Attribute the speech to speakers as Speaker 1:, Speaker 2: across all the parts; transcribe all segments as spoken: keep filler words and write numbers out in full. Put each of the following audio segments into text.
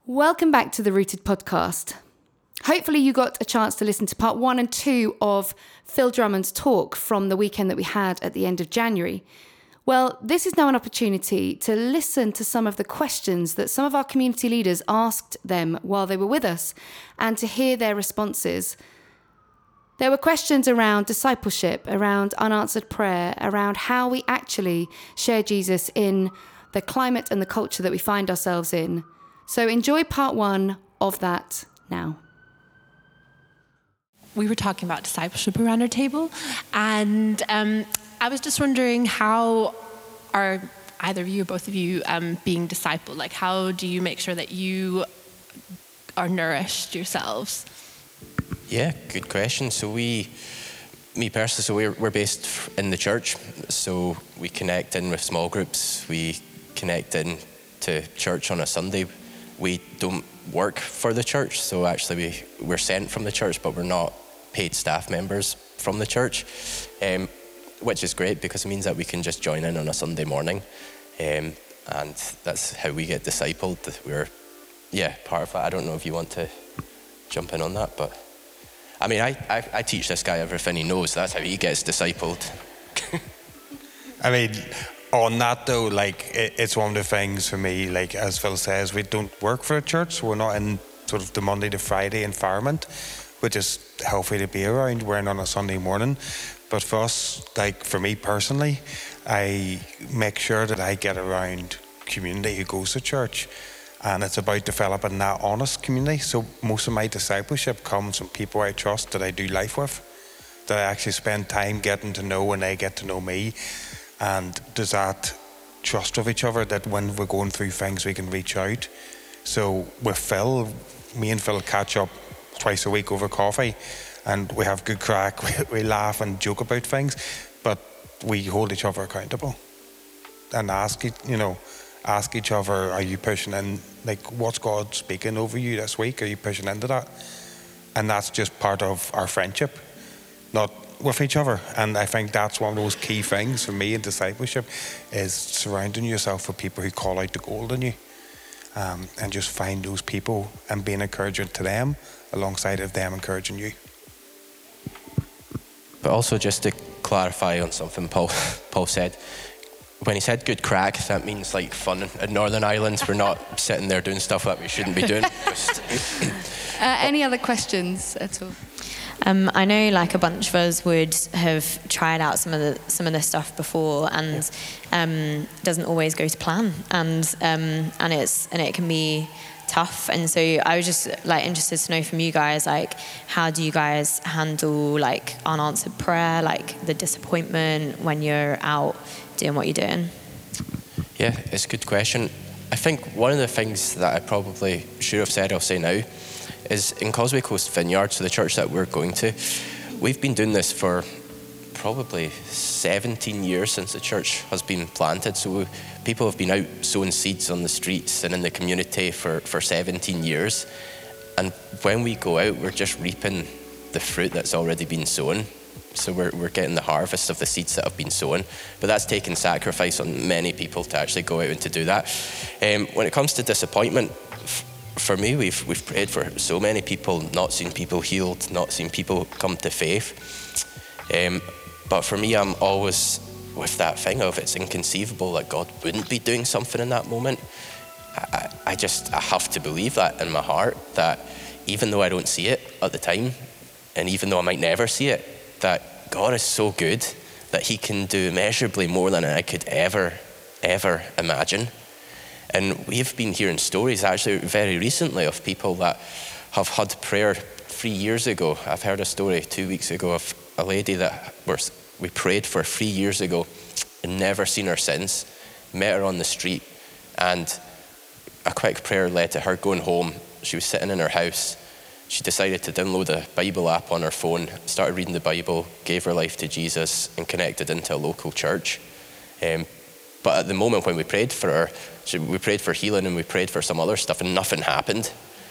Speaker 1: Welcome back to the Rooted podcast. Hopefully you got a chance to listen to part one and two of Phil Drummond's talk from the weekend that we had at the end of January. Well, this is now an opportunity to listen to some of the questions that some of our community leaders asked them while they were with us and to hear their responses. There were questions around discipleship, around unanswered prayer, around how we actually share Jesus in the climate and the culture that we find ourselves in. So enjoy part one of that now.
Speaker 2: We were talking about discipleship around our table, and um, I was just wondering, how are either of you or both of you um, being discipled? Like, how do you make sure that you are nourished yourselves?
Speaker 3: Yeah, good question. So we, me personally, so we're, we're based in the church, so we connect in with small groups, we connect in to church on a Sunday. We don't work for the church, so actually we, we're sent from the church, but we're not paid staff members from the church, um, which is great because it means that we can just join in on a Sunday morning, um, and that's how we get discipled. We're, yeah, part of that. I don't know if you want to jump in on that, but I mean, I, I, I teach this guy everything he knows. That's how he gets discipled.
Speaker 4: I mean, on that though, like it, it's one of the things for me, like as Phil says, we don't work for a church, so we're not in sort of the Monday to Friday environment, which is healthy to be around. We're in on a Sunday morning. But for us, like for me personally, I make sure that I get around community who goes to church. And it's about developing that honest community. So most of my discipleship comes from people I trust, that I do life with, that I actually spend time getting to know and they get to know me. And there's that trust of each other that when we're going through things, we can reach out. So with Phil, me and Phil catch up twice a week over coffee, and we have good crack, we, we laugh and joke about things, but we hold each other accountable and ask, you know, ask each other, are you pushing in, like, what's God speaking over you this week? Are you pushing into that? And that's just part of our friendship, not with each other. And I think that's one of those key things for me in discipleship, is surrounding yourself with people who call out the gold in you, um, and just find those people and being encouraging to them alongside of them encouraging you.
Speaker 3: But also just to clarify on something Paul Paul said, when he said good crack, that means like fun. In Northern Ireland, we're not sitting there doing stuff that we shouldn't be doing. Just
Speaker 1: Uh, any other questions at all?
Speaker 5: Um, I know, like a bunch of us would have tried out some of the some of this stuff before, and um, doesn't always go to plan, and um, and it's and it can be tough. And so I was just like interested to know from you guys, like, how do you guys handle like unanswered prayer, like the disappointment when you're out doing what you're doing?
Speaker 3: Yeah, it's a good question. I think one of the things that I probably should have said, I'll say now, is in Causeway Coast Vineyard, so the church that we're going to, we've been doing this for probably seventeen years since the church has been planted. So we, people have been out sowing seeds on the streets and in the community for, for seventeen years. And when we go out, we're just reaping the fruit that's already been sown. So we're we're getting the harvest of the seeds that have been sown. But that's taken sacrifice on many people to actually go out and to do that. Um, when it comes to disappointment, for me, we've we've prayed for so many people, not seen people healed, not seen people come to faith. Um, but for me, I'm always with that thing of it's inconceivable that God wouldn't be doing something in that moment. I, I just I have to believe that in my heart, that even though I don't see it at the time, and even though I might never see it, that God is so good that he can do immeasurably more than I could ever, ever imagine. And we've been hearing stories actually very recently of people that have had prayer three years ago. I've heard a story two weeks ago of a lady that we prayed for three years ago and never seen her since. Met her on the street, and a quick prayer led to her going home. She was sitting in her house. She decided to download a Bible app on her phone, started reading the Bible, gave her life to Jesus, and connected into a local church. Um, but at the moment when we prayed for her, she, we prayed for healing and we prayed for some other stuff, and nothing happened.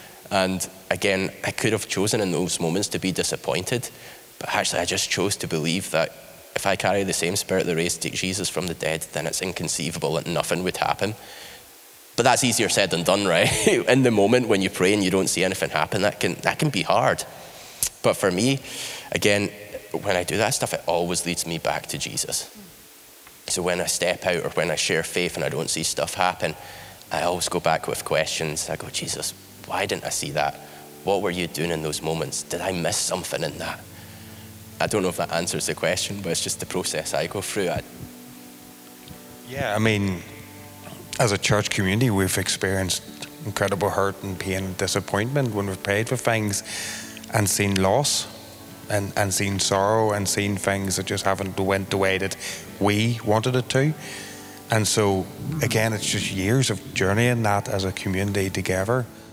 Speaker 3: And again, I could have chosen in those moments to be disappointed, but actually I just chose to believe that if I carry the same spirit that raised Jesus from the dead, then it's inconceivable that nothing would happen. But that's easier said than done, right? In the moment when you pray and you don't see anything happen, that can that can be hard. But for me, again, when I do that stuff, it always leads me back to Jesus. So when I step out or when I share faith and I don't see stuff happen, I always go back with questions. I go, Jesus, why didn't I see that? What were you doing in those moments? Did I miss something in that? I don't know if that answers the question, but it's just the process I go through. I...
Speaker 4: Yeah, I mean, as a church community, we've experienced incredible hurt and pain and disappointment when we've prayed for things and seen loss and, and seen sorrow and seen things that just haven't went the way that we wanted it to. And so, again, it's just years of journeying that as a community together.